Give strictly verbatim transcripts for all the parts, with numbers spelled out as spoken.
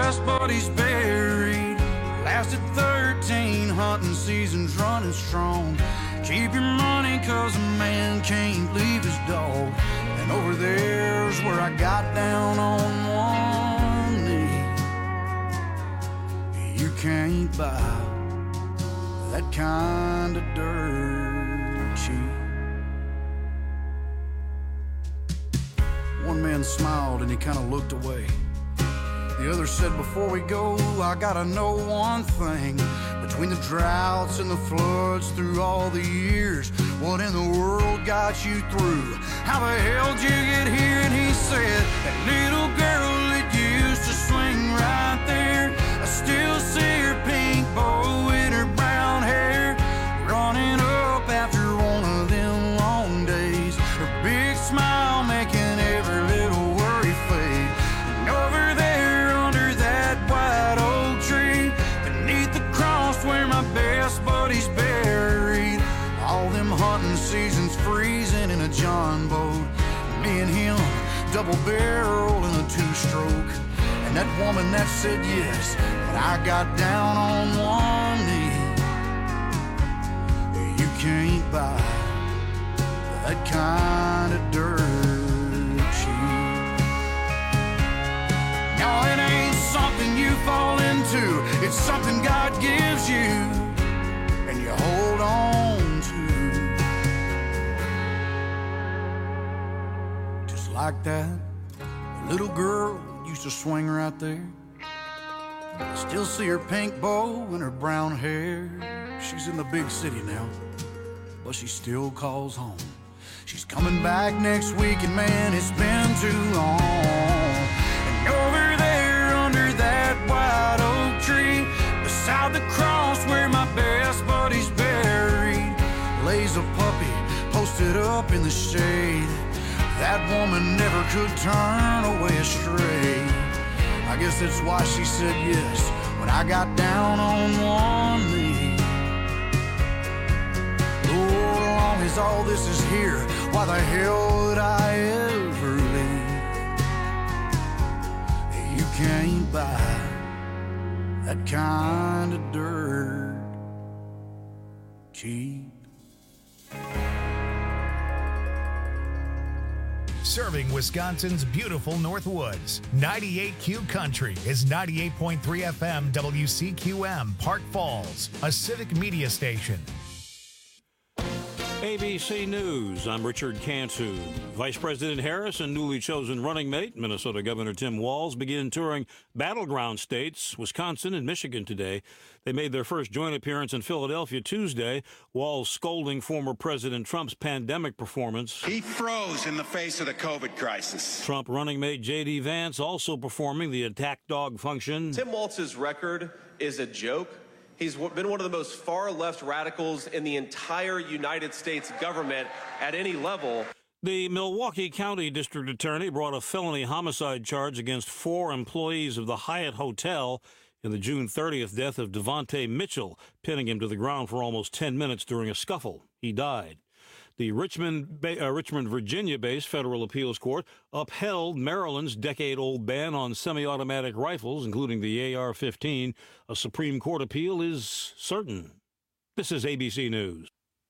best buddy's buried. Lasted thirteen hunting seasons running strong. Keep your money cause a man can't leave his dog. And over there's where I got down on one knee. You can't buy that kind of dirt cheap. One man smiled and he kind of looked away. The other said, before we go, I gotta know one thing. Between the droughts and the floods through all the years, what in the world got you through? How the hell did you get here? And he said, that little girl that used to swing right there, I still see her pink bow in her brown hair, running up after one of them long days. Her big smile making every little worry fade. And over there under that white oak tree, beneath the cross where my best buddy's buried, all them hunting seasons freezing in a John boat, me and him double barrel in a two-stroke. And that woman that said yes, but I got down on one knee. You can't buy that kind of dirt cheap. No, it ain't something you fall into, it's something God gives you and you hold on to. Just like that little girl used to swing right there. I still see her pink bow and her brown hair. She's in the big city now, but she still calls home. She's coming back next week, and man, it's been too long. And over there under that white oak tree, beside the cross where my best buddy's buried, lays a puppy posted up in the shade. That woman never could turn away astray. I guess that's why she said yes when I got down on one knee. Oh, as long as all this is here, why the hell would I ever leave? You can't buy that kind of dirt cheap. Serving Wisconsin's beautiful Northwoods. ninety-eight Q Country is ninety-eight point three F M W C Q M, Park Falls, a civic media station. A B C News, I'm Richard Cantu. Vice President Harris and newly chosen running mate, Minnesota Governor Tim Walz, begin touring battleground states, Wisconsin and Michigan today. They made their first joint appearance in Philadelphia Tuesday, Walz scolding former President Trump's pandemic performance. He froze in the face of the COVID crisis. Trump running mate J D. Vance also performing the attack dog function. Tim Walz's record is a joke. He's been one of the most far-left radicals in the entire United States government at any level. The Milwaukee County District Attorney brought a felony homicide charge against four employees of the Hyatt Hotel in the June thirtieth death of Devontae Mitchell, pinning him to the ground for almost ten minutes during a scuffle. He died. The Richmond, uh, Richmond, Virginia-based federal appeals court upheld Maryland's decade-old ban on semi-automatic rifles, including the A R fifteen. A Supreme Court appeal is certain. This is A B C News.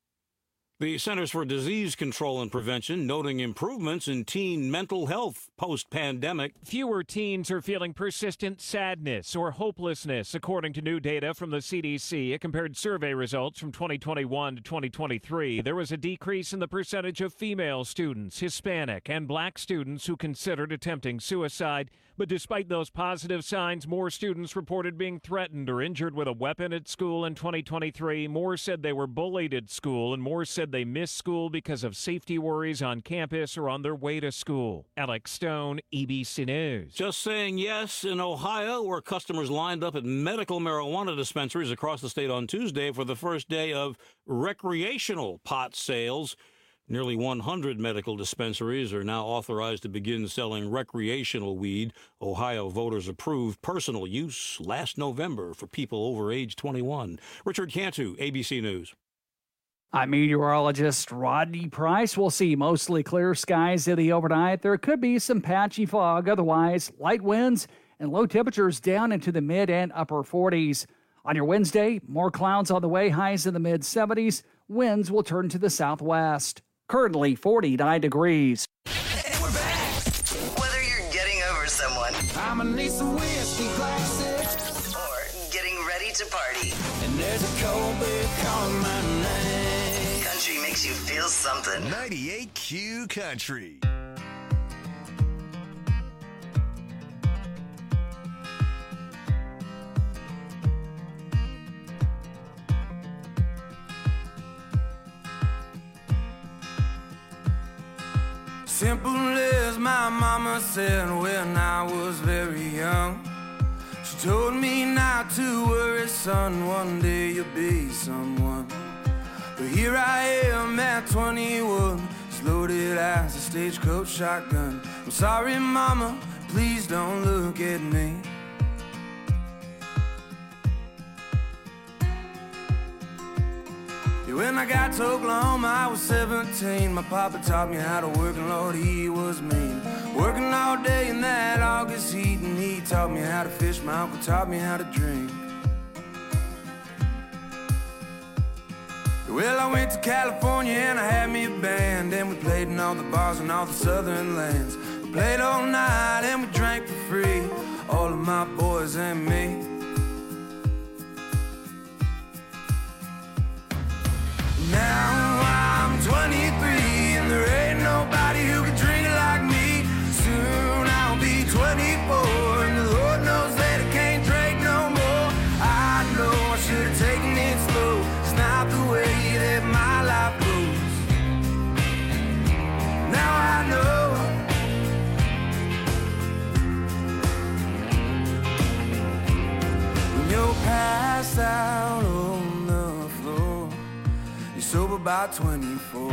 The Centers for Disease Control and Prevention noting improvements in teen mental health post-pandemic. Fewer teens are feeling persistent sadness or hopelessness, according to new data from the C D C. It compared survey results from twenty twenty-one to twenty twenty-three. There was a decrease in the percentage of female students, Hispanic, and black students who considered attempting suicide. But despite those positive signs, more students reported being threatened or injured with a weapon at school in twenty twenty-three. More said they were bullied at school, and more said they missed school because of safety worries on campus or on their way to school. Alex Stone, A B C News. Just saying yes in Ohio, where customers lined up at medical marijuana dispensaries across the state on Tuesday for the first day of recreational pot sales. Nearly one hundred medical dispensaries are now authorized to begin selling recreational weed. Ohio voters approved personal use last November for people over age twenty-one. Richard Cantu, A B C News. I'm meteorologist Rodney Price. We'll see mostly clear skies in the overnight. There could be some patchy fog. Otherwise, light winds and low temperatures down into the mid and upper forties. On your Wednesday, more clouds on the way, highs in the mid seventies. Winds will turn to the southwest. Currently forty-nine degrees. And we're back. Whether you're getting over someone, I'ma need some whiskey glasses, or getting ready to party, and there's a cold beer calling my name. country makes you feel something. ninety-eight Q Country. Simple as my mama said when I was very young. She told me not to worry, son, one day you'll be someone. But here I am at twenty-one, as loaded as a stagecoach shotgun. I'm sorry, mama, please don't look at me. When I got to Oklahoma, I was seventeen. My papa taught me how to work, and Lord, he was mean. Working all day in that August heat, and he taught me how to fish. My uncle taught me how to drink. Well, I went to California and I had me a band, and we played in all the bars in all the southern lands. We played all night and we drank for free, all of my boys and me. Now I'm twenty-three and there ain't nobody who can drink it like me. Soon I'll be twenty-four and the Lord knows that I can't drink no more. I know I should have taken it slow. It's not the way that my life goes. Now I know. When you're passed out on the floor, you're sober by twenty-four.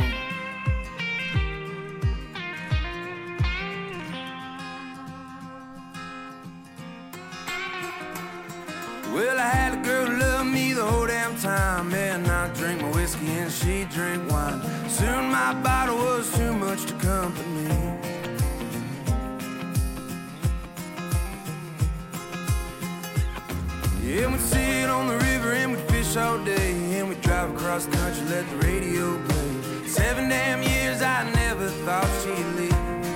Well, I had a girl who loved me the whole damn time, and I drink my whiskey and she drink wine. Soon my bottle was too much to company. Yeah, we'd sit on the river and we'd fish all day, and we'd drive across the country, let the radio play. Seven damn years I never thought she'd leave.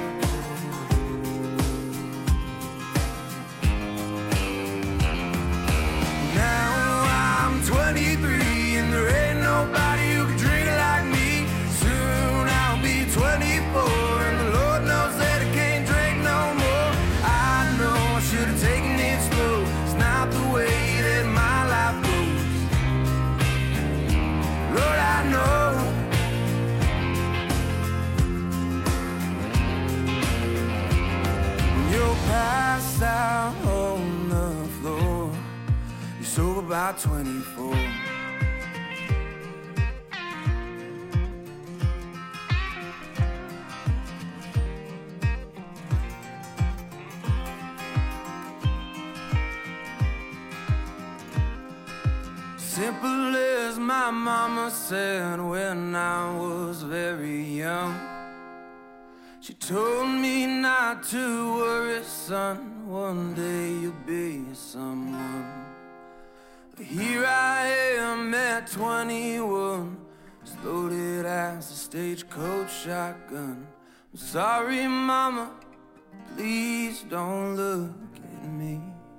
Now I'm twenty-three and there ain't nobody who can drink it like me. Soon I'll be twenty-four and the Lord knows that I can't drink no more. I know I should have taken it slow. It's not the way that my life goes. Lord, I know. When you're passed out on the floor, you're sober by twenty-four. Simple as my mama said when I was very young. She told me not to worry, son, one day you'll be someone. But here I am at twenty-one, as loaded as a stagecoach shotgun. I'm sorry, mama, please don't look at me.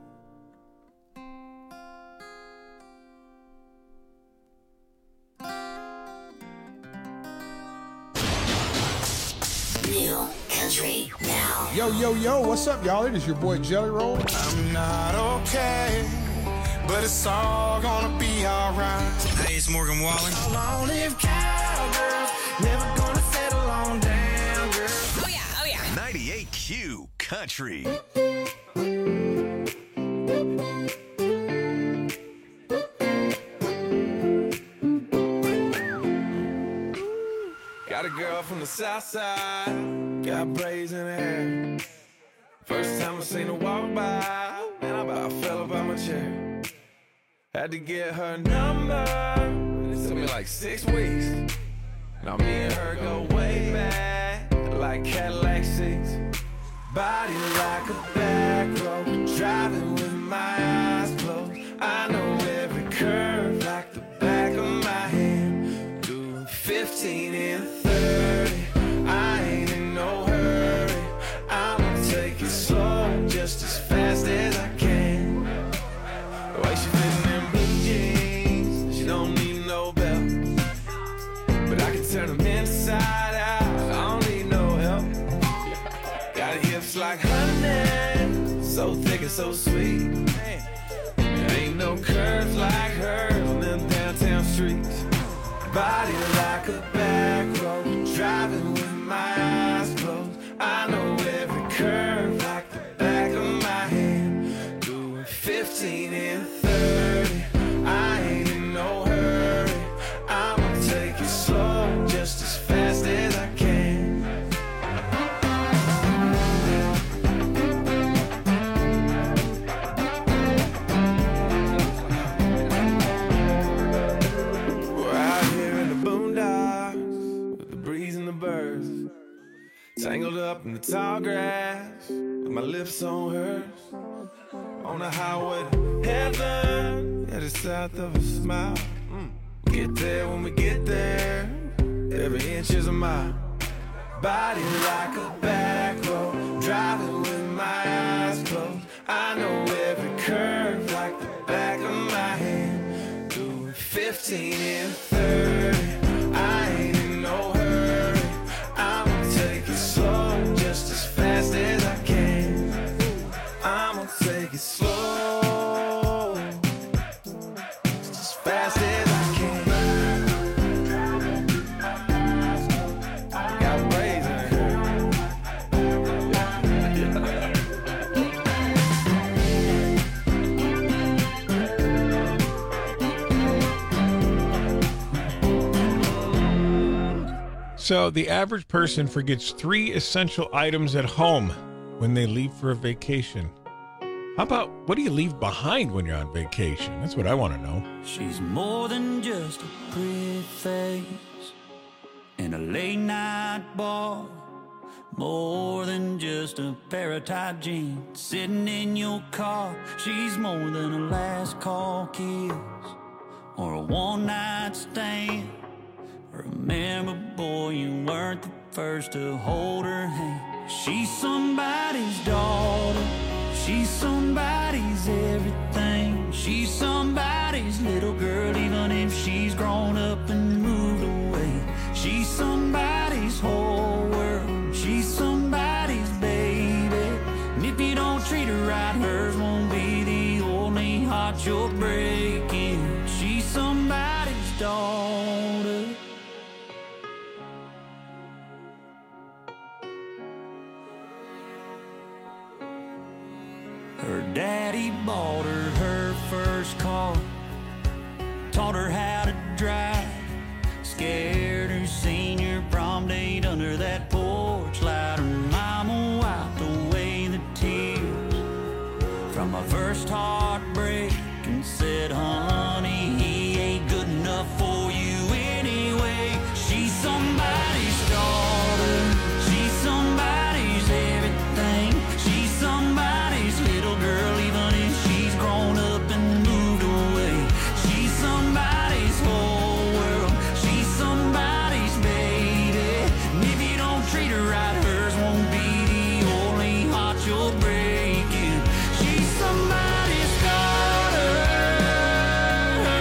New country now. Yo, yo, yo, what's up, y'all? It is your boy Jelly Roll. I'm not okay, but it's all gonna be alright. Hey, it's Morgan Wallen. Long live cowgirls, never gonna settle on down, girl. Oh yeah, oh yeah. ninety-eight Q Country. Got a girl from the south side, got braids in her hair. First time I seen her walk by, man, I about fell up out my chair. Had to get her number, it took me like six weeks. Now me and her go way back, like Cadillac seats. Body like a back road, driving with my eyes closed. I know every curve like the back of my hand. Doing fifteen and thirty, I ain't in no hurry. I'ma take it slow, just as fast as I can. The way she fitting in blue jeans, she don't need no belt. But I can turn them inside out, I don't need no help. Got hips like honey, so thick and so sweet. There ain't no curves like hers on them downtown streets. Body like a back road, driving with my eyes closed. I know every curve like the back of my hand. Doing fifteen and thirty, I ain't in no hurry. I'ma take it slow, just as fast as I can. Tangled up in the tall grass, with my lips on hers. On the highway to heaven, yeah, the south of a smile. Mm. We get there when we get there, every inch is a mile. Body like a back road, driving with my eyes closed. I know every curve like the back of my hand. Doing fifteen and thirty, I ain't in no hurry. I'ma take it slow, just as fast as I can. I'ma take it slow, just as fast as I can. Got waves in So the average person forgets three essential items at home when they leave for a vacation. How about, what do you leave behind when you're on vacation? That's what I want to know. She's more than just a pretty face in a late night bar, more than just a pair of tight jeans sitting in your car. She's more than a last call kiss or a one night stand. Remember, boy, you weren't the first to hold her hand. She's somebody's daughter, she's somebody's everything. She's somebody's little girl, even if she's grown up and moved away. She's somebody's whole world, she's somebody's baby. And if you don't treat her right, hers won't be the only heart you're breaking. She's somebody's daughter. Her daddy bought her her first car, taught her how to drive, scared her senior prom date under that porch light. Her mama wiped away the tears from her first heartbreak and said, honey, he ain't good enough for you anyway. She's somebody's daughter, she's somebody's everything. She's somebody's little girl, even if she's grown up and moved away. She's somebody's whole world, she's somebody's baby. And if you don't treat her right, hers won't be the only heart you're breaking. She's somebody's daughter.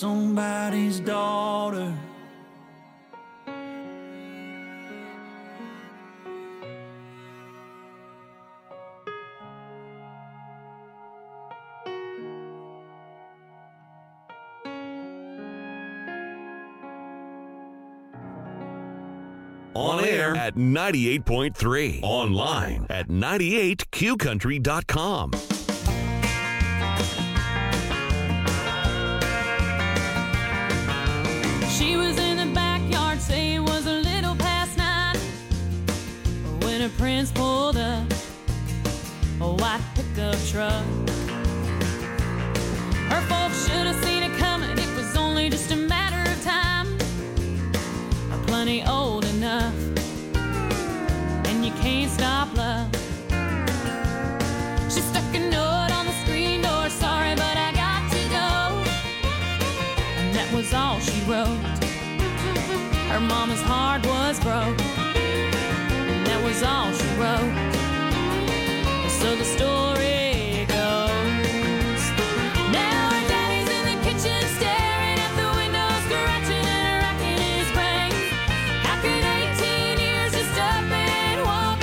somebody's daughter. On air at ninety-eight point three. Online at ninety-eight Q country dot com. She was in the backyard, say it was a little past nine, when her prince pulled up a white pickup truck. Her folks should have seen it coming, it was only just a matter of time. Plenty old enough, and you can't stop love. She stuck a note on the screen door, sorry but I got to go. And that was all she wrote. Her mama's heart was broke, and that was all she wrote. So the story goes, now her daddy's in the kitchen staring at the window, scratching and racking his brain. How could eighteen years just up and walk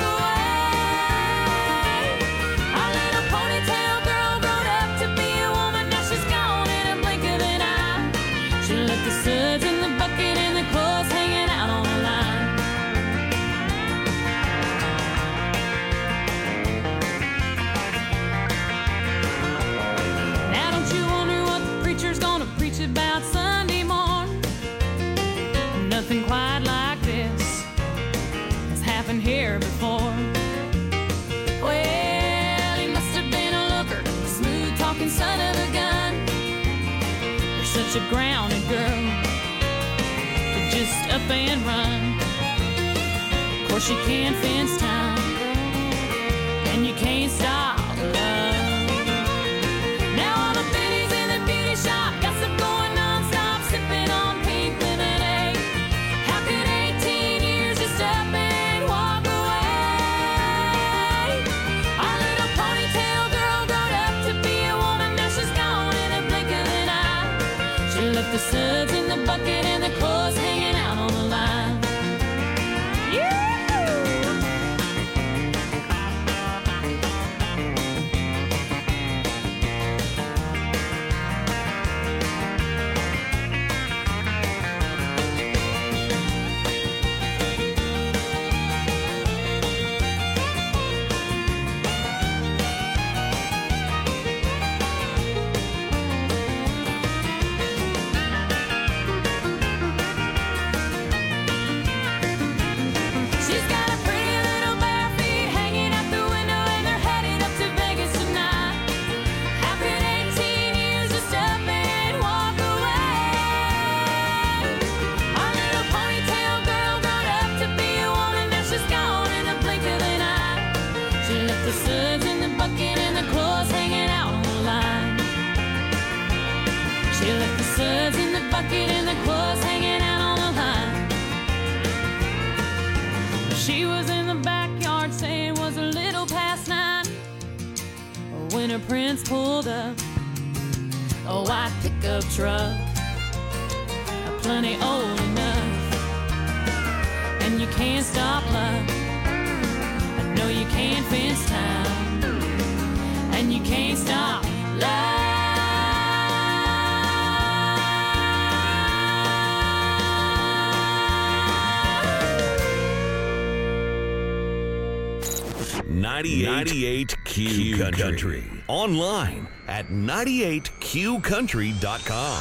away? Our little ponytail girl grown up to be a woman, now she's gone in a blink of an eye. She left the suds in the bucket and the clothes hanging out on the line. Now don't you wonder what the preacher's gonna preach about Sunday morn? Nothing quite like this has happened here before. Well, he must have been a looker, a smooth-talking son of a gun. You're such a grounded girl to just up and run. Of course you can't fence time, and you can't stop love. Now all the biddies in the beauty shop, gossip going non-stop, sipping on pink lemonade. How could eighteen years just up and walk away? Our little ponytail girl grown up to be a woman, now she's gone in a blink of an eye. She left the suds in the bucket and the clothes hanging out on the line. Yeah! She's got a pretty little bare feet hanging out the window, and they're headed up to Vegas tonight. How could eighteen years just up and walk away? Our little ponytail girl grown up to be a woman, now she's gone in the blink of an eye. She left the suds in the bucket and the clothes hanging out on the line. She left the suds in the bucket and the clothes hanging out on the line. She was in the backyard, saying it was a little past nine, when her prince pulled up a white pickup truck, plenty old enough, and you can't stop love. I know you can't fence time, and you can't stop love. ninety-eight Q Country. Online at ninety-eight Q country dot com.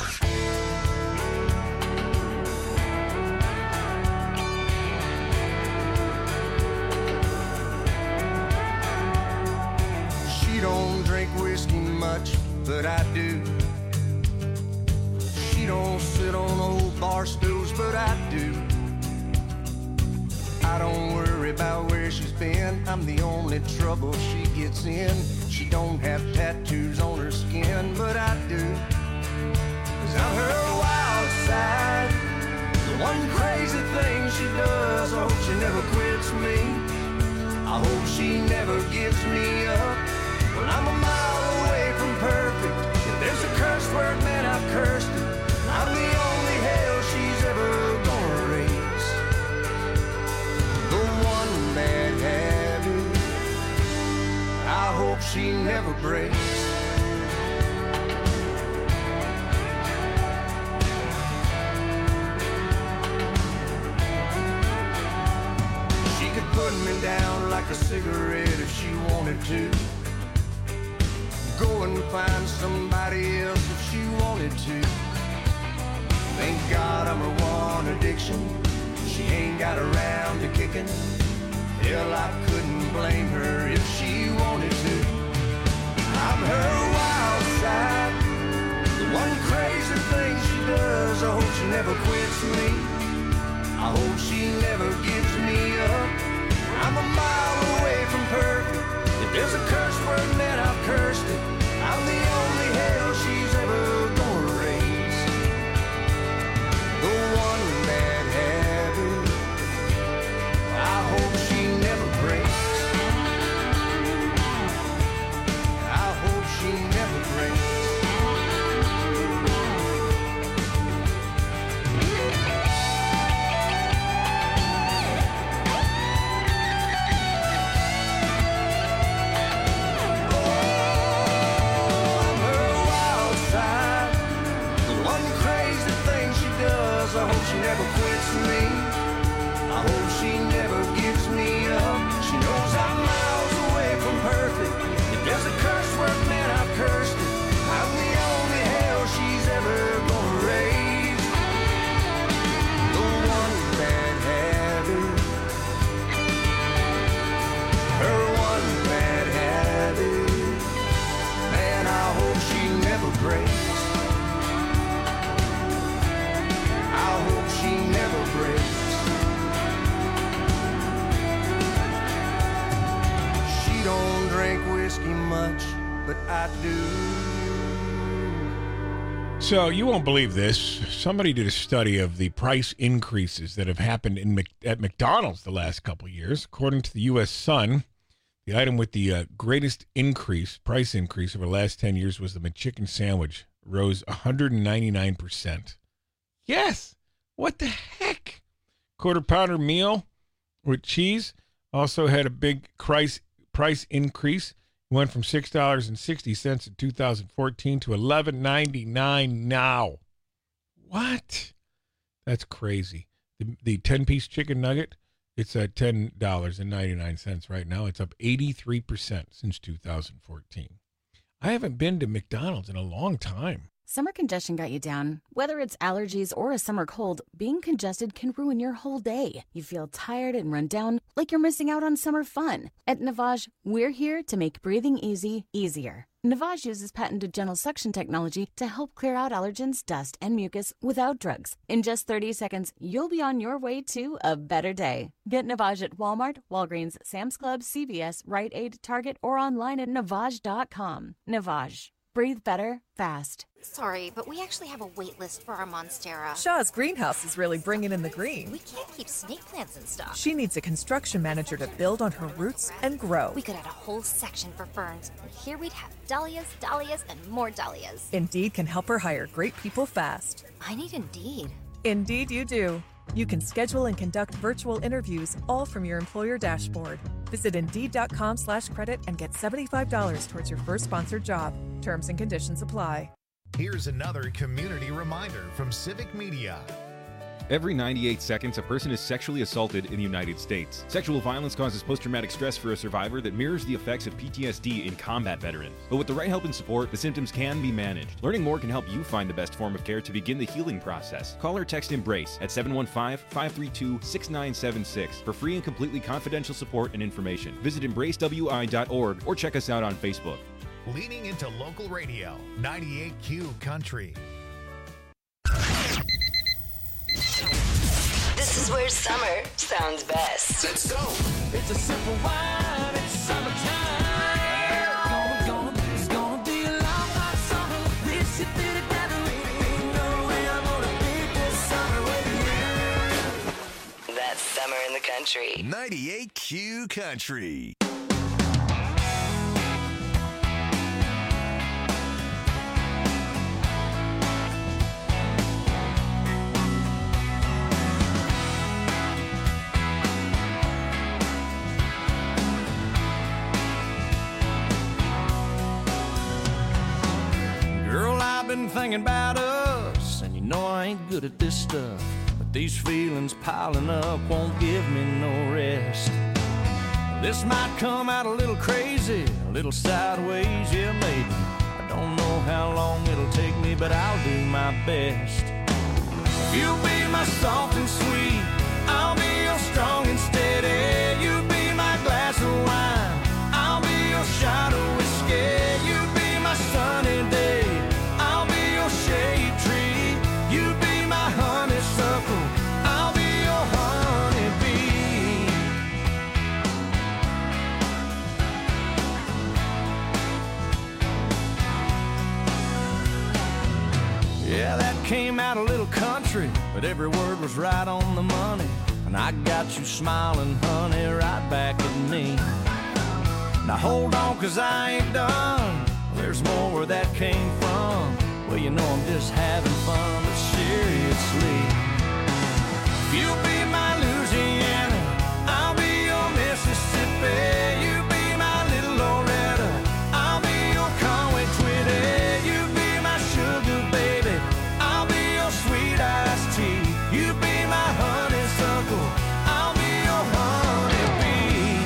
She don't drink whiskey much, but I do. She don't sit on old bar stools, but I do. I don't worry about where she's been, I'm the only trouble she gets in. She don't have tattoos on her skin, but I do. Cause I'm her wild side, the one crazy thing she does. I hope she never quits me, I hope she never gives me up. Well, I'm a mile away from perfect, if there's a curse word, man, I've cursed it. I run me down like a cigarette if she wanted to. Go and find somebody else if she wanted to. Thank God I'm her one addiction. She ain't got around to kicking. Hell, I couldn't blame her if she wanted to. I'm her wild side, the one crazy thing she does. I hope she never quits me. I hope she never gives me up. I'm a mile away from perfect. If there's a curse word, man, I've cursed it. I'm the only hell she's ever gonna raise. The one bad habit I hope she never breaks. I hope she never breaks. I hope she never quits me. I hope she never gives me up. She knows I'm miles away from perfect. If there's a curse word, man, I've cursed it. I'm the only hell she's ever gonna raise. The one bad habit, her one bad habit, man, I hope she never breaks. I hope she never breaks. She don't drink whiskey much, but I do. So you won't believe this. Somebody did a study of the price increases that have happened in Mc, at McDonald's the last couple of years. According to the U S Sun, the item with the uh, greatest increase, price increase over the last ten years was the McChicken sandwich. Rose one hundred ninety-nine percent. Yes. What the heck? Quarter pounder meal with cheese also had a big price price increase. It went from six dollars and sixty cents in two thousand fourteen to eleven ninety-nine now. What? That's crazy. The, the ten-piece chicken nugget, it's at ten dollars and ninety-nine cents right now. It's up eighty-three percent since two thousand fourteen. I haven't been to McDonald's in a long time. Summer congestion got you down. Whether it's allergies or a summer cold, being congested can ruin your whole day. You feel tired and run down, like you're missing out on summer fun. At Navage, we're here to make breathing easy, easier. Navage uses patented gentle suction technology to help clear out allergens, dust, and mucus without drugs. In just thirty seconds, you'll be on your way to a better day. Get Navage at Walmart, Walgreens, Sam's Club, C V S, Rite Aid, Target, or online at Navage dot com. Navage. Breathe better, fast. Sorry, but we actually have a wait list for our Monstera. Shaw's greenhouse is really bringing in the green. We can't keep snake plants in stock. She needs a construction manager to build on her roots and grow. We could add a whole section for ferns, and here we'd have dahlias, dahlias, and more dahlias. Indeed can help her hire great people fast. I need Indeed. Indeed you do. You can schedule and conduct virtual interviews all from your employer dashboard. Visit Indeed.com slash credit and get seventy-five dollars towards your first sponsored job. Terms and conditions apply. Here's another community reminder from Civic Media. Every ninety-eight seconds, a person is sexually assaulted in the United States. Sexual violence causes post-traumatic stress for a survivor that mirrors the effects of P T S D in combat veterans. But with the right help and support, the symptoms can be managed. Learning more can help you find the best form of care to begin the healing process. Call or text EMBRACE at seven one five, five three two, six nine seven six for free and completely confidential support and information. Visit embrace w i dot org or check us out on Facebook. Leaning into local radio, ninety-eight Q Country. This is where summer sounds best. Let's go. It's a simple wine. It's summertime. Gonna, gonna, it's gonna be a long hot summer. This is it together. Ain't no way I'm gonna beat this summer with you. That's summer in the country. ninety-eight Q Country. Been thinking about us, and you know I ain't good at this stuff, but these feelings piling up won't give me no rest. This might come out a little crazy, a little sideways, yeah, maybe. I don't know how long it'll take me, but I'll do my best. You'll be my soft and sweet, I'll be your strong and steady. You be my glass of wine, I'll be your shot of whiskey. You be my sunny day, I'll be your shade tree. You be my honeysuckle, I'll be your honeybee. Yeah, that came out a little country, but every word was right on the money. And I got you smiling, honey, right back at me. Now hold on, cause I ain't done. There's more where that came from. Well, you know I'm just having fun, but seriously. You'll be my Louisiana, I'll be your Mississippi. You be my little Loretta, I'll be your Conway Twitty. You be my sugar baby, I'll be your sweet iced tea. You be my honeysuckle, I'll be your honeybee.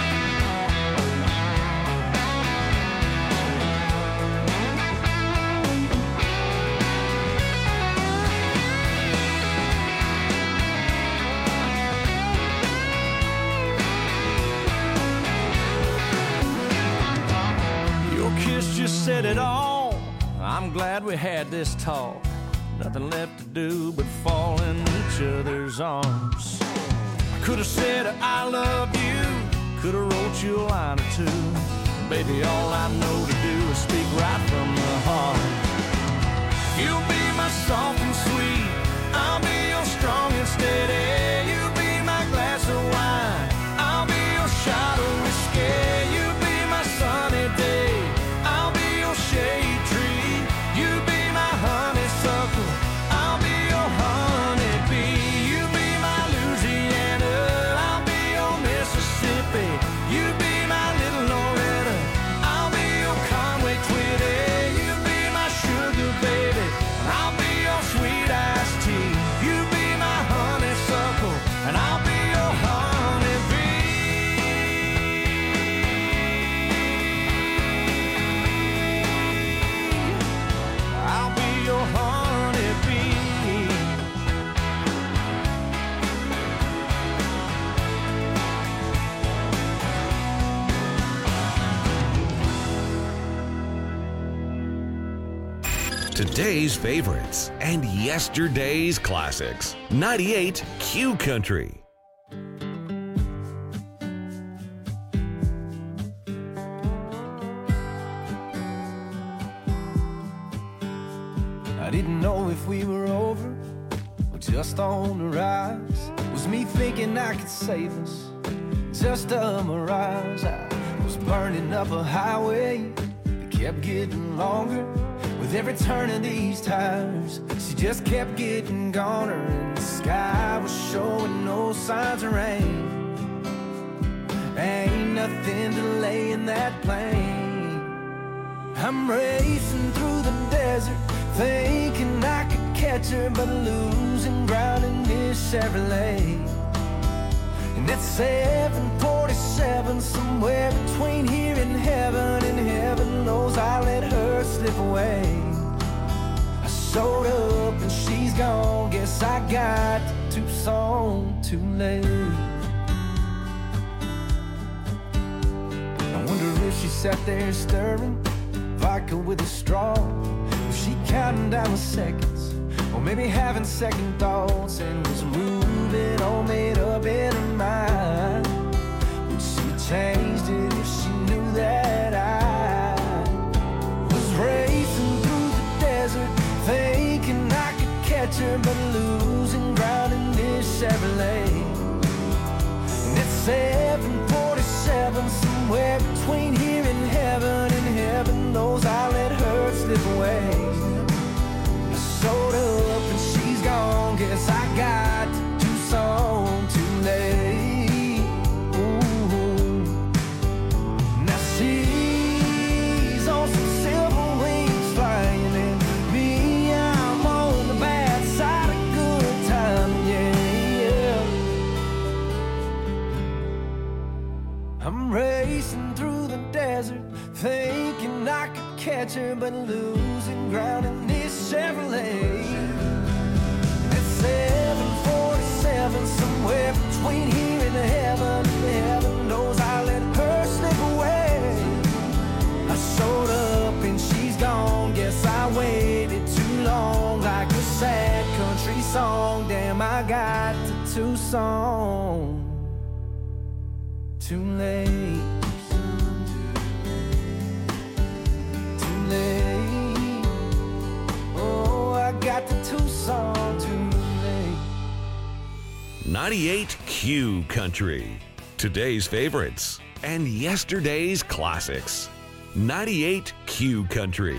Your kiss just said it all. I'm glad we had this talk. Nothing left to do but fall in each other's arms. I could have said I love you, could have wrote you a line or two. Baby, all I know to do is speak right from the heart. You'll be my soft and sweet, I'll be your strong and steady. You be my glass of wine, I'll be your shot of whiskey. You be my sunny day, I'll be your shade tree. You be my honeysuckle, I'll be your honeybee. You be my Louisiana, I'll be your Mississippi. You be my little Loretta, I'll be your Conway Twitty. You be my sugar baby, I'll be your sweet iced tea. You be my honeysuckle, and I'll be your honeybee. I'll be your honeybee. Today's favorites and yesterday's classics. ninety-eight Q Country. I didn't know if we were over or just on the rise. Was me thinking I could save us, just a mirage. I was burning up a highway that kept getting longer. With every turn of these tires, she just kept getting goner. And the sky was showing no signs of rain. Ain't nothing delaying that plane. I'm racing through the desert, thinking I could catch her, but losing ground in this Chevrolet. And it's seven forty-seven, somewhere between here and heaven, and heaven knows I let her slip away. I showed up and she's gone, guess I got to Tucson too late. I wonder if she sat there stirring vodka with a straw. Was she counting down the seconds, or maybe having second thoughts, and was moving all made up in her mind? Would she have changed it if she knew that I was racing through the desert, thinking I could catch her, but losing ground in this Chevrolet? And it's seven forty-seven, somewhere between here and heaven, and heaven knows I let her slip away. I showed up and she's gone, guess I got to Tucson too late. Ooh. Now she's on some silver wings flying, and me, I'm on the bad side of good time, yeah, yeah. racing through the desert, thinking I could catch her, but losing ground in this Chevrolet. At seven forty-seven, somewhere between here and heaven, heaven knows I let her slip away. I showed up and she's gone, guess I waited too long, like a sad country song. Damn, I got to Tucson too late. Too late. Oh, I got to Tucson too late. ninety-eight Q Country. Today's favorites and yesterday's classics. ninety-eight Q Country.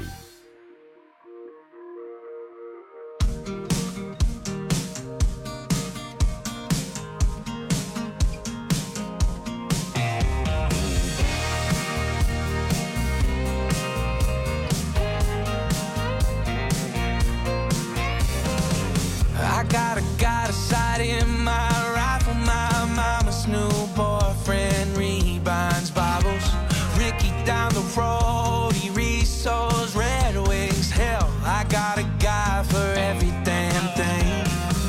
I got a got a sight in my rifle, my mama's new boyfriend rebinds Bibles. Ricky down the road, he resows Red Wings. Hell, I got a guy for every damn thing.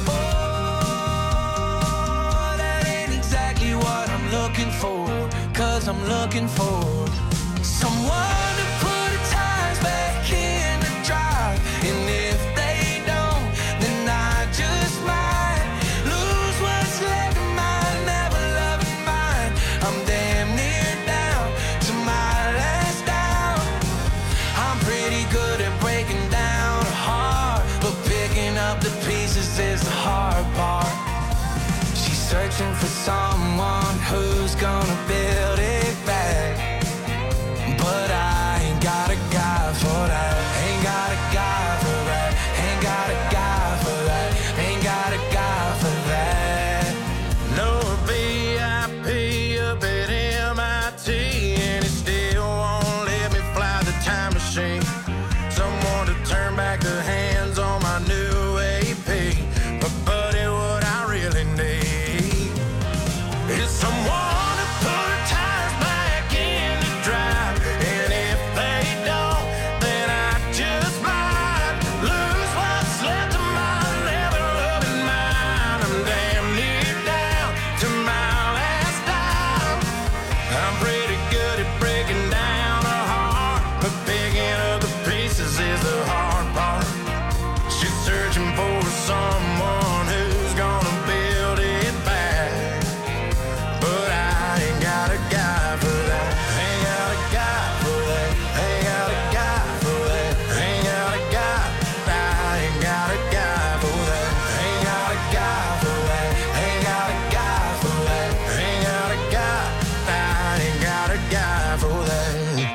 Oh, that ain't exactly what I'm looking for, cause I'm looking for someone to put the tires back in the drive. And if they don't, then I just might lose what's left of my never loving mind. I'm damn near down to my last down. I'm pretty good at breaking down a heart, but picking up the pieces is the hard part. She's searching for someone who's gonna build it back, but I ain't got a guy for that. Ain't got a guy for that. Ain't got a guy for that. Ain't got a guy for that. No V I P up at M I T, and it still won't let me fly the time machine. Someone to turn back the hands on my new A P. But buddy, what I really need is someone to put the tires back in the drive. And if they don't, then I just might lose what's left of my never loving mind. I'm damn near down to my last dime. I'm pretty good at breaking down a heart, but picking up the pieces is the hard part. She's searching for someone who's gonna build it back, but I ain't got a guy for that. Ain't got a guy for that. Ain't got a guy for that. Ain't got a guy. I ain't got a guy for that. Ain't got a guy for that. Ain't got a guy for that. Ain't got a guy. I ain't got a guy for that.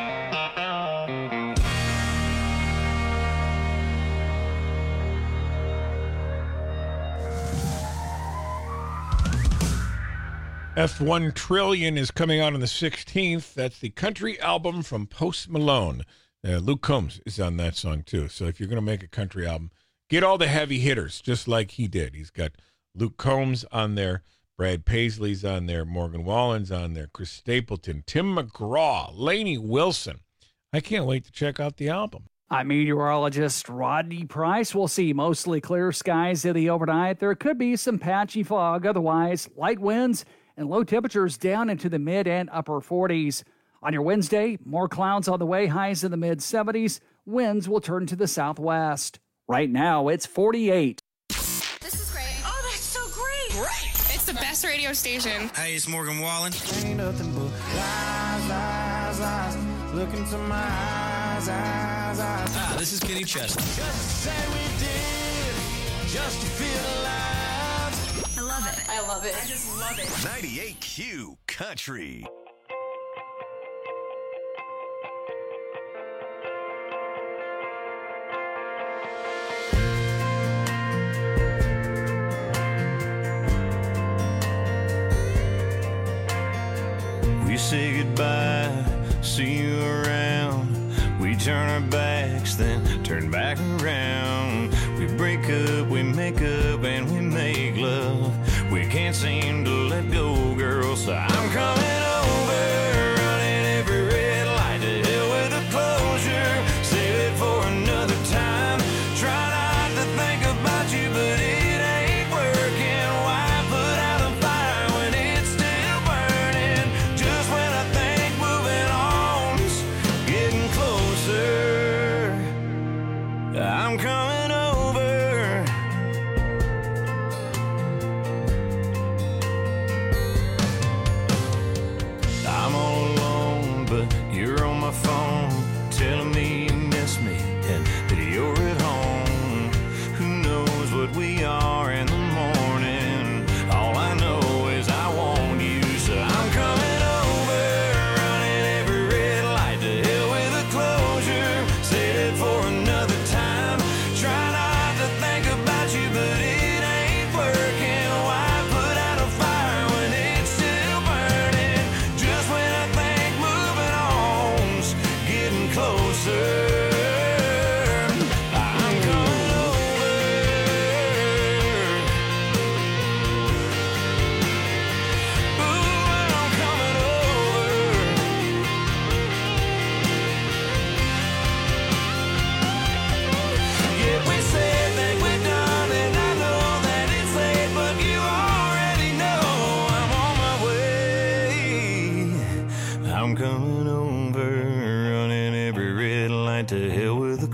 F one Trillion is coming out on the sixteenth. That's the country album from Post Malone. Uh, Luke Combs is on that song, too. So if you're going to make a country album, get all the heavy hitters, just like he did. He's got Luke Combs on there, Brad Paisley's on there, Morgan Wallen's on there, Chris Stapleton, Tim McGraw, Lainey Wilson. I can't wait to check out the album. I'm meteorologist Rodney Price. We'll see mostly clear skies in the overnight. There could be some patchy fog. Otherwise, light winds and low temperatures down into the mid and upper forties. On your Wednesday, more clouds on the way, highs in the mid seventies. Winds will turn to the southwest. Right now, it's forty-eight. This is great. Oh, that's so great. Great. It's the best radio station. Hey, it's Morgan Wallen. Ain't nothing but lies, lies, lies. Look into my eyes, eyes, eyes. Ah, this is Kenny Chesney. Just to say we did, just to feel alive. I love it. I love it. I just love it. ninety-eight Q Country. We say goodbye, see you around. We turn our backs, then turn back around. We break up, we make up, and we make love. We can't seem to let go, girl, so I'm coming over, running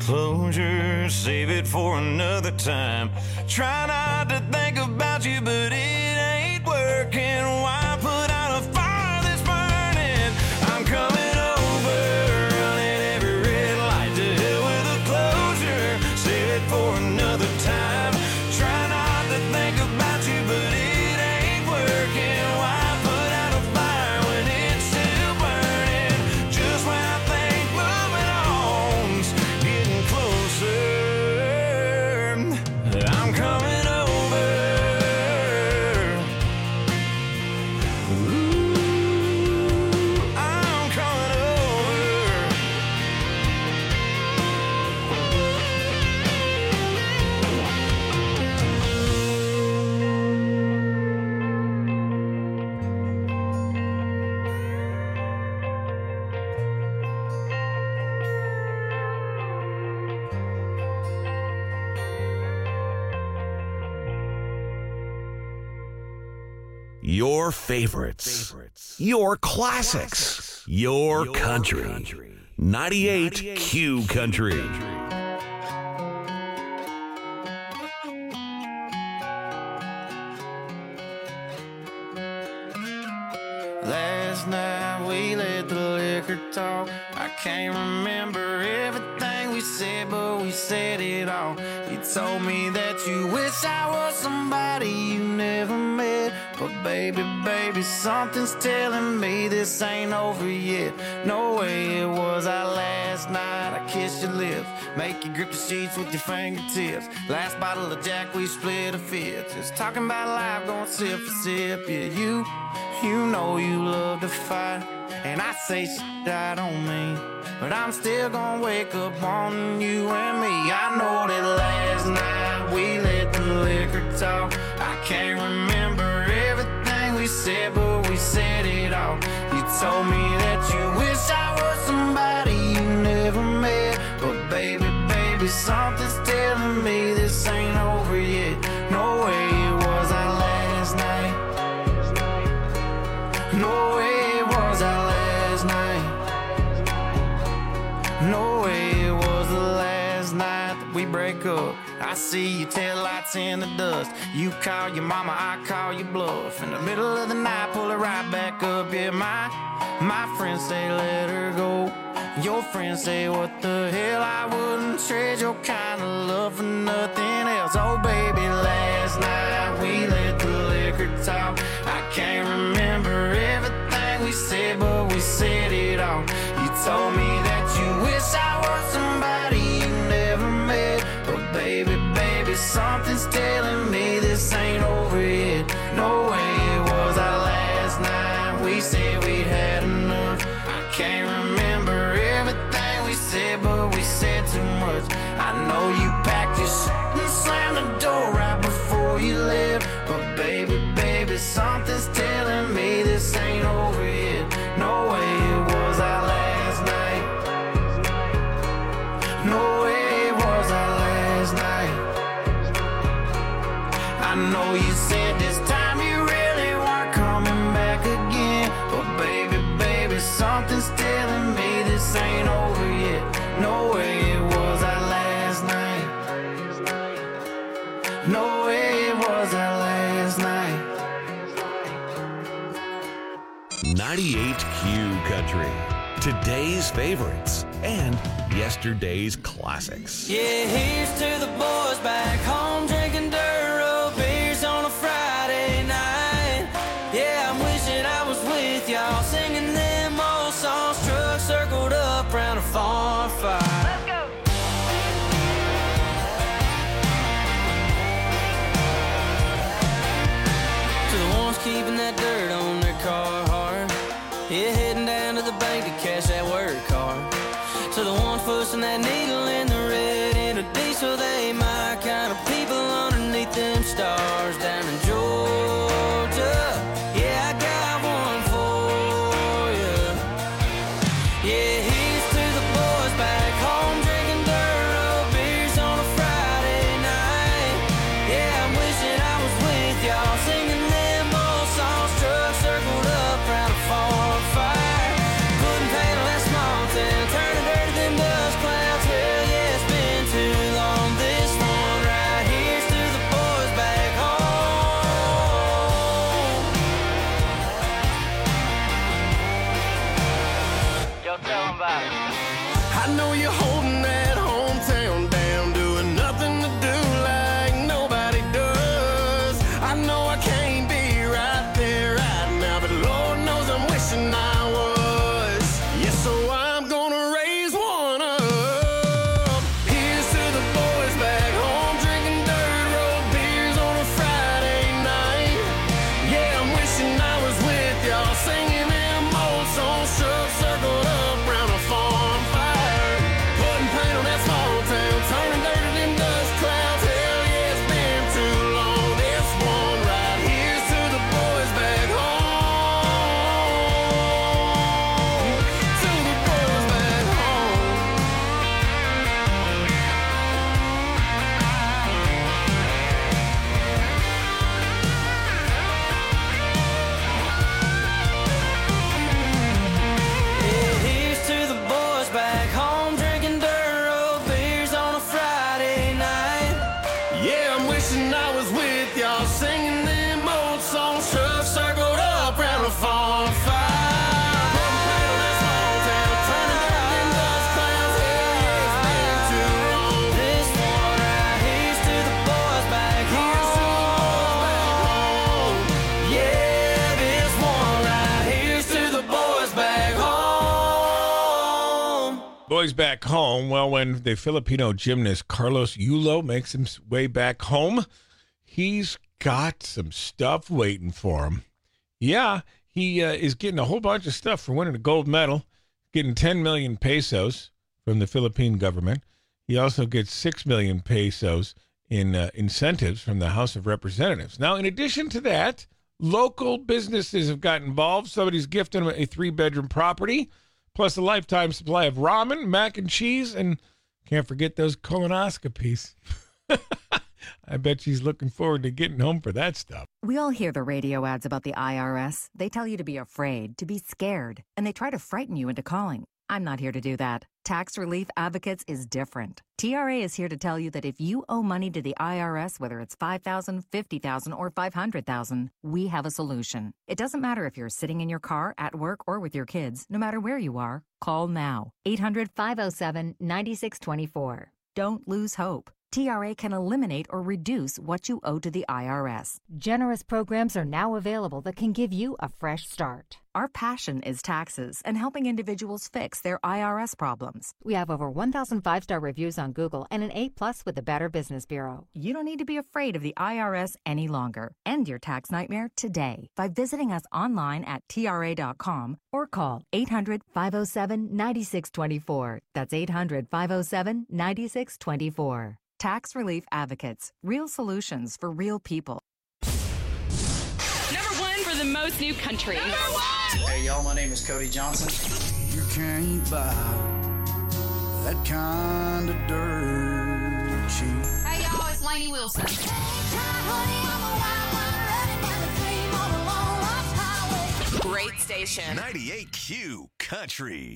closure, save it for another time. Try not to think about you, but it ain't working. Why put out a fire that's burning? I'm coming over, running every red light. To hell with a closure, save it for another time. Try not to think about you, but it ain't working. Why put out a fire when it's still burning? Just when I think moving on's getting closer, I'm coming over. Ooh, I'm coming over. Your favorites, your classics, your country. ninety-eight Q Country. Last night we let the liquor talk. I can't remember everything we said, but we said it all. You told me that you wish I was somebody you never met. But baby, baby, something's telling me this ain't over yet. No way it was our last night. I kissed your lips, make you grip the sheets with your fingertips. Last bottle of Jack, we split a fifth. Just talking about life, going sip for sip. Yeah, you, you know you love to fight, and I say shit I don't mean, but I'm still gonna wake up wanting you and me. I know that last night we let the liquor talk. I can't remember everything we said, but we said it all. You told me that you wish I was somebody you never met. But baby, baby, something's telling me this ain't over yet. No way it was our last night. No way it was our last night. No way it was the last night that we break up. I see your taillights in the dust. You call your mama, I call your bluff. In the middle of the night, pull it right back up. Yeah, my, my friends say let her go. Your friends say what the hell, I wouldn't trade your kind of love for nothing else. Oh baby, last night we let the liquor talk. I can't remember everything we said, but we said it all. You told me that you wish I was somebody you never met. But baby, baby, something's telling me this ain't over yet. No way it was our last night. We said we'd had enough. I can't remember everything we said, but we said too much. I know you packed your shit and slammed the door right before you left. But baby, baby, something's telling me this ain't over yet. No way it was our last night. No way it was our last night. I know you said this time you really weren't coming back again. But baby, baby, something's telling me this ain't over yet. No way it was our last night. No way it was our last night. ninety-eight Q Country. Today's favorites and yesterday's classics. Yeah, here's to the boys back home drinking dirt road beers on a Friday night. Yeah, I'm wishing I was with y'all singing them old songs. Trucks circled up around a farm fire. Let's go. To the ones keeping that dirt on their car hard. Yeah, heading down to the bank to cash that work card. To the ones pushing that needle in the red in a diesel, they my kind of people underneath them stars down in Georgia. Yeah, I got one for you. Yeah, here's to the boys back home drinking dirt road beers on a Friday night. Yeah, I'm wishing I was with y'all singing them old songs. Trucks circled up around a farm fire. Putting paint on that small town, turning dirt to them dust clouds. Hell yeah, it's been boys back home. Well, when the Filipino gymnast Carlos Yulo makes his way back home, he's got some stuff waiting for him. Yeah, he uh, is getting a whole bunch of stuff for winning a gold medal, getting ten million pesos from the Philippine government. He also gets six million pesos in uh, incentives from the House of Representatives. Now, in addition to that, local businesses have got involved. Somebody's gifting him a three-bedroom property, plus a lifetime supply of ramen, mac and cheese, and can't forget those colonoscopies. I bet she's looking forward to getting home for that stuff. We all hear the radio ads about the I R S. They tell you to be afraid, to be scared, and they try to frighten you into calling. I'm not here to do that. Tax Relief Advocates is different. T R A is here to tell you that if you owe money to the I R S, whether it's five thousand dollars, fifty thousand dollars, or five hundred thousand dollars, we have a solution. It doesn't matter if you're sitting in your car, at work, or with your kids. No matter where you are, call now. eight hundred, five oh seven, nine six two four. Don't lose hope. T R A can eliminate or reduce what you owe to the I R S. Generous programs are now available that can give you a fresh start. Our passion is taxes and helping individuals fix their I R S problems. We have over one thousand five-star reviews on Google and an A plus with the Better Business Bureau. You don't need to be afraid of the I R S any longer. End your tax nightmare today by visiting us online at T R A dot com or call eight hundred, five oh seven, nine six two four. That's eight hundred, five oh seven, nine six two four. Tax Relief Advocates. Real solutions for real people. Number one for the most new country. Number one! Hey, y'all, my name is Cody Johnson. You can't buy that kind of dirt cheap. Hey, y'all, it's Lainey Wilson. Great station. ninety-eight Q Country.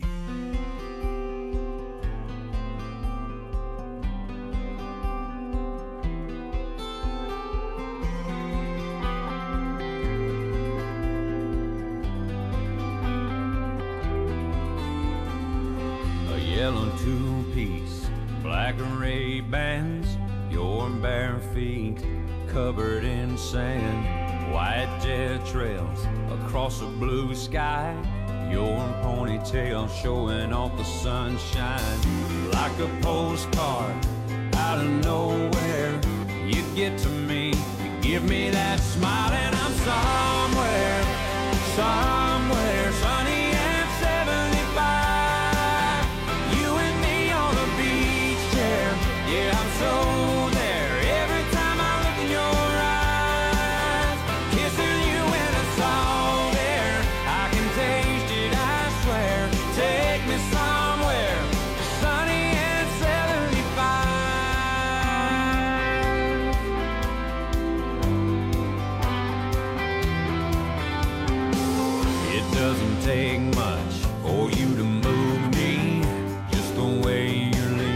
Yellow two-piece, black Ray-Bans, your bare feet covered in sand, white jet trails across a blue sky, your ponytail showing off the sunshine. Like a postcard out of nowhere, you get to me, you give me that smile, and I'm somewhere, somewhere sunny and seventy-five. Yeah, I'm so there every time I look in your eyes. Kissing you when it's all there. I can taste it, I swear. Take me somewhere sunny and seventy-five. It doesn't take much for you to move me, just the way you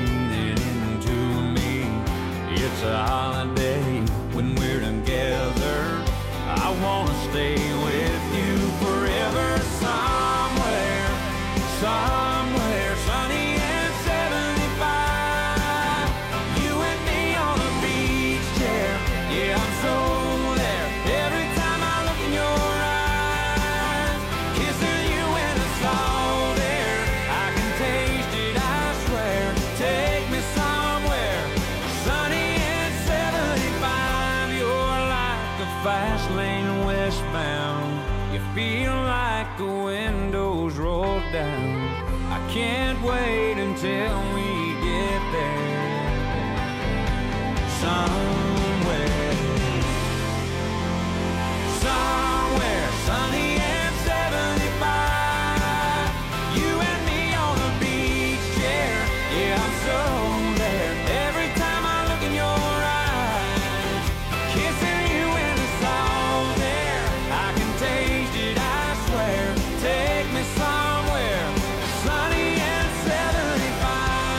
It's a holiday when we're together. I wanna stay with you forever. Somewhere, somewhere sunny and seventy-five. You and me on a beach chair. Yeah, I'm so there every time I look in your eyes. Kissing you when it's all there. I can taste it, I swear. Take me somewhere sunny. Fast lane westbound, you feel like the windows roll down. I can't wait until we get there. Somewhere, somewhere sunny and seventy-five. You and me on the beach chair. Yeah, I'm so there every time I look in your eyes. Kissing somewhere sunny and seventy-five.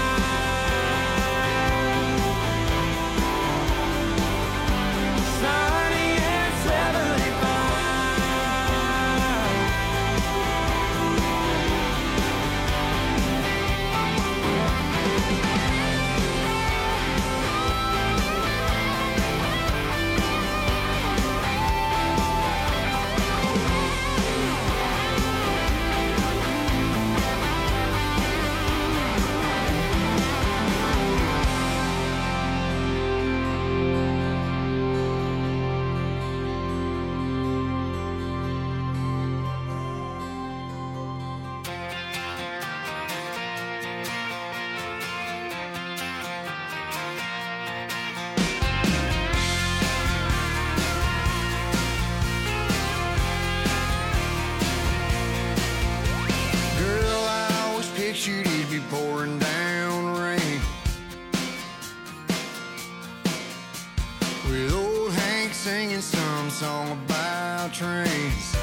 days.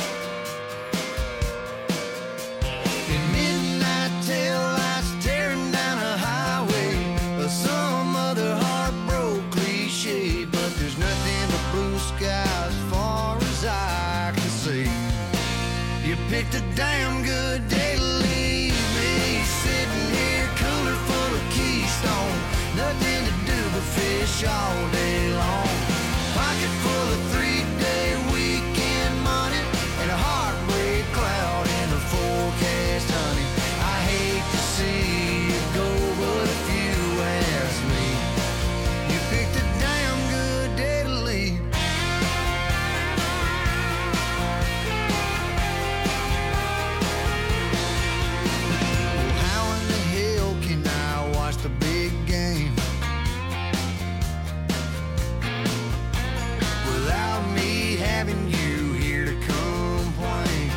And midnight tail lights tearing down a highway, or some other heartbroken cliche. But there's nothing but blue sky as far as I can see. You picked a damn good day to leave me, sitting here cooler full of Keystone. Nothing to do but fish all day long. Pocket full of three-day weekend money and a heartbreak cloud in the forecast, honey. I hate to see you go, but if you ask me, you picked a damn good day to leave. Well, how in the hell can I watch the big game without me having you here to complain?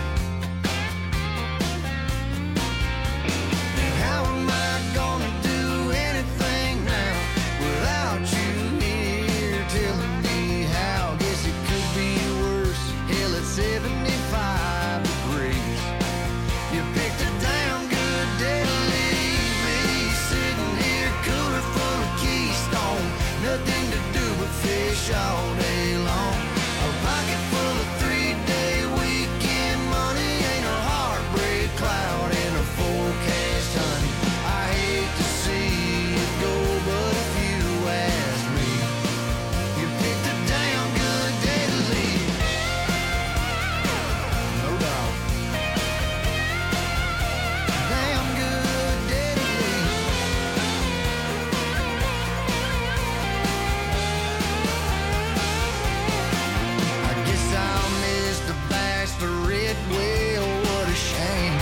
And how am I gonna do anything now without you here telling me how? Guess it could be worse. Hell, it's seventy-five degrees. You picked a damn good day to leave me, sitting here cooler full of Keystone. Nothing to do but fish all day long. A pocket full of three-day weekend money ain't a heartbreak cloud in a forecast, honey. I hate to see you go, but if you ask me, you picked a damn good day to leave. No doubt. Damn good day to leave. I guess I'll miss the bachelorette. Well, what a shame.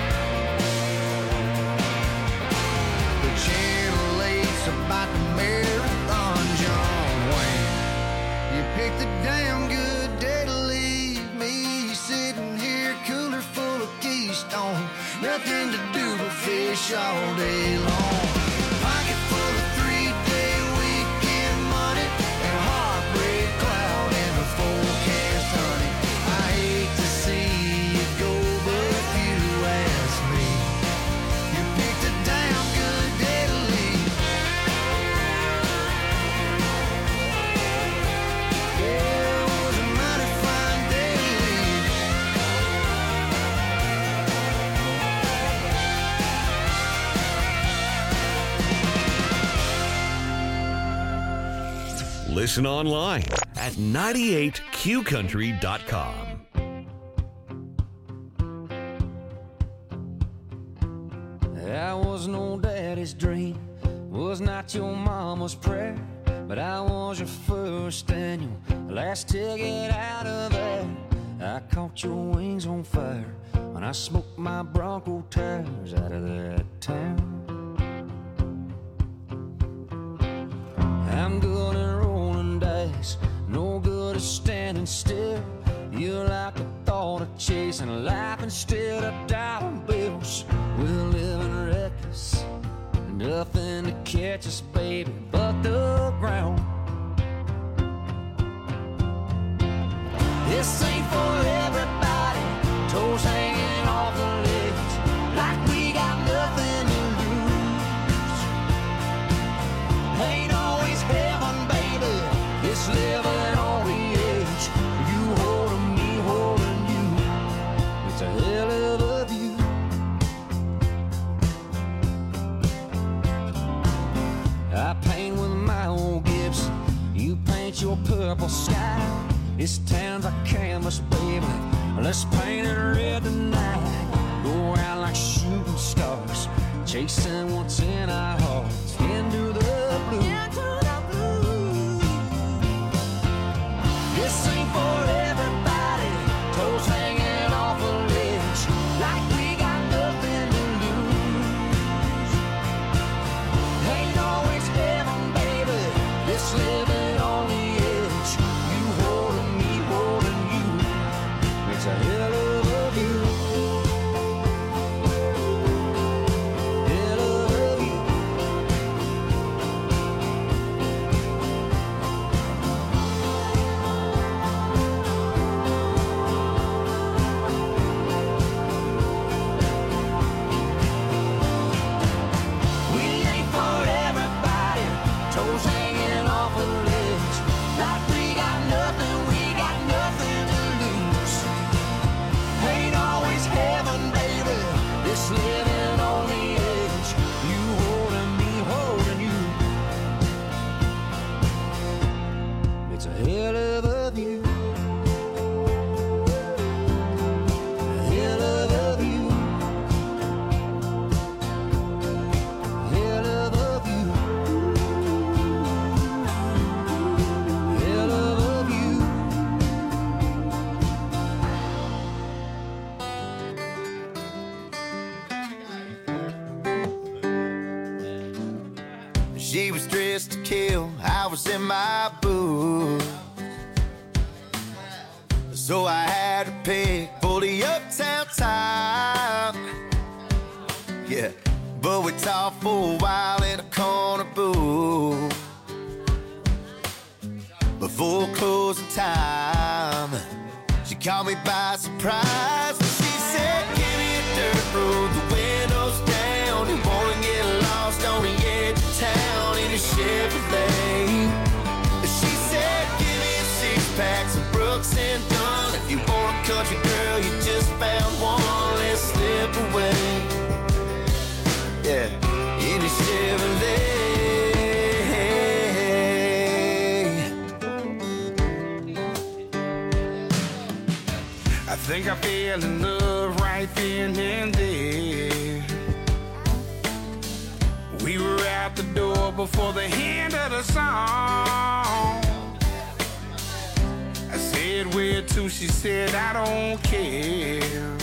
The Channel eight's about the marathon, John Wayne. You picked a damn good day to leave me, sitting here cooler full of Keystone. Nothing to do but fish all day long. Pocket full of three-day weekend money and a heartbreak cloud in the forecast, honey. I hate to see you go, but if you ask me, you picked a damn good day to leave. Yeah, it was a mighty fine day to leave. Listen online at ninety-eight Q country dot com. I was no daddy's dream, was not your mama's prayer, but I was your first and your last ticket out of there. I caught your wings on fire when I smoked my Bronco tires out of that town. I'm good at rolling dice, no good at standing still. You like the thought of chasing life instead of dollar bills. We're living reckless, nothing to catch us, baby, but the ground. This ain't for everybody, toes hanging off the ledge, like we got nothing to lose. Ain't always heaven, baby, it's living on the edge. You holding me, holding you, it's a hell of a view. I paint with my old Gibson, you paint your purple sky. This town's a canvas, baby, let's paint it red tonight. Go out like shooting stars, chasing what's in our hearts, into the blue. This ain't for everybody, toes hanging off a ledge, like we got nothing to lose. Ain't always heaven, baby, this living on the edge. You holding me, holding you, it's a hell of a view. Hell of a view. She was dressed to kill, I was in my booth. So I had to pick for the uptown time. Yeah, but we talked for a while in a corner booth. Before closing time, she caught me by surprise. And she said, give me a dirt road, the windows down. You wanna get lost on the edge of town in a Chevrolet. She said, give me a six pack, some Brooks and Dunn. If you want a country girl, you just found one, let's slip away. Yeah, in a Chevrolet. I think I fell in love right then and there. We were out the door before the end of the song. I said where to, she said I don't care.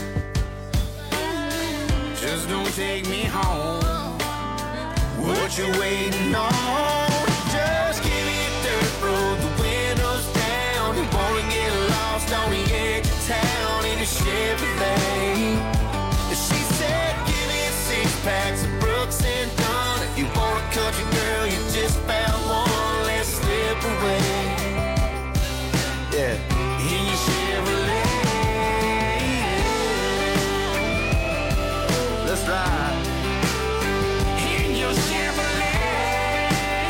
Just don't take me home. What you waiting on? Just give me a dirt road, the windows down. You wanna get lost on the edge of town in a Chevrolet. She said, give me a six pack, some Brooks and Dunn. If you want a country girl, you just found one, let's slip away. Yeah, in your Chevrolet. Let's ride. In your Chevrolet.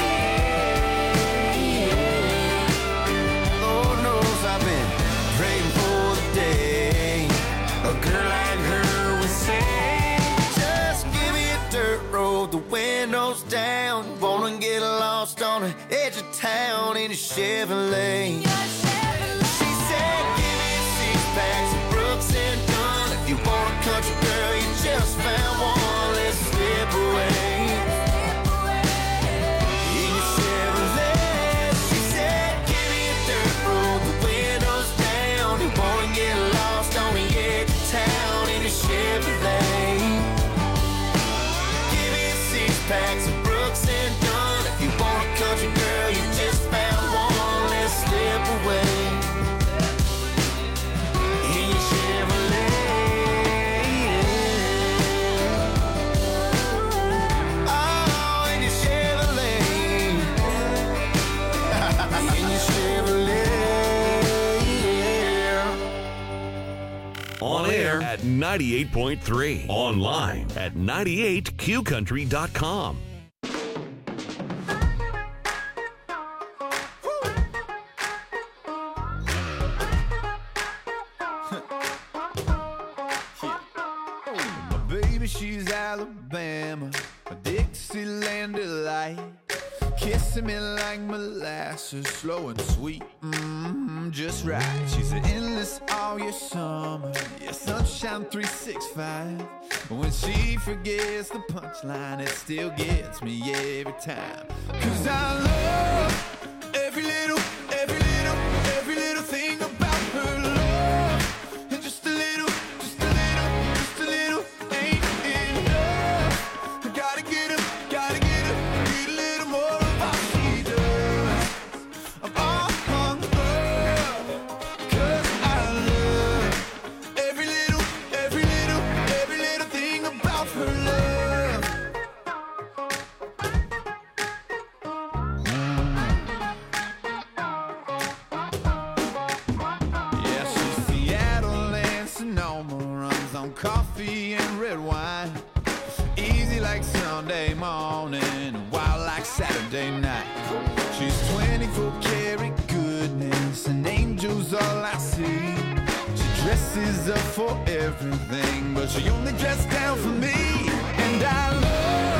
Lord knows I've been praying for the day a girl like her would say, just give me a dirt road, the windows down. Wanna get lost on the edge of town in a Chevrolet. She said, give me a six pack, some Brooks and Dunn. If you want a country girl, you just found one, let's slip away. In your Chevrolet. She said, give me a dirt road, the windows down. You wanna get lost on the edge of town in a Chevrolet. Give me a six pack, some Brooks and Dunn. If you want a country girl, you just found one, let's slip away. In your Chevrolet. Oh, in your Chevrolet. In your Chevrolet. On air at ninety-eight point three. Online at ninety-eight Q country dot com. My baby, she's Alabama, a Dixieland delight. Kissing me like molasses, slow and sweet, mm-hmm, just right. She's an endless all year summer, yeah, sunshine three sixty-five. When she forgets the punchline, it still gets me every time. Cause I love every little, every little, every little thing about her love. And just a little, just a little, just a little ain't enough. I gotta get her, gotta get her, get a little more of what she does. I'm all hung up, cause I love every little, every little, every little thing about her love. Yeah, she's Seattle and Sonoma, runs on coffee and red wine. Easy like Sunday morning, wild like Saturday night. She's twenty-four karat goodness, and angels all I see. She dresses up for everything, but she only dressed down for me. And I love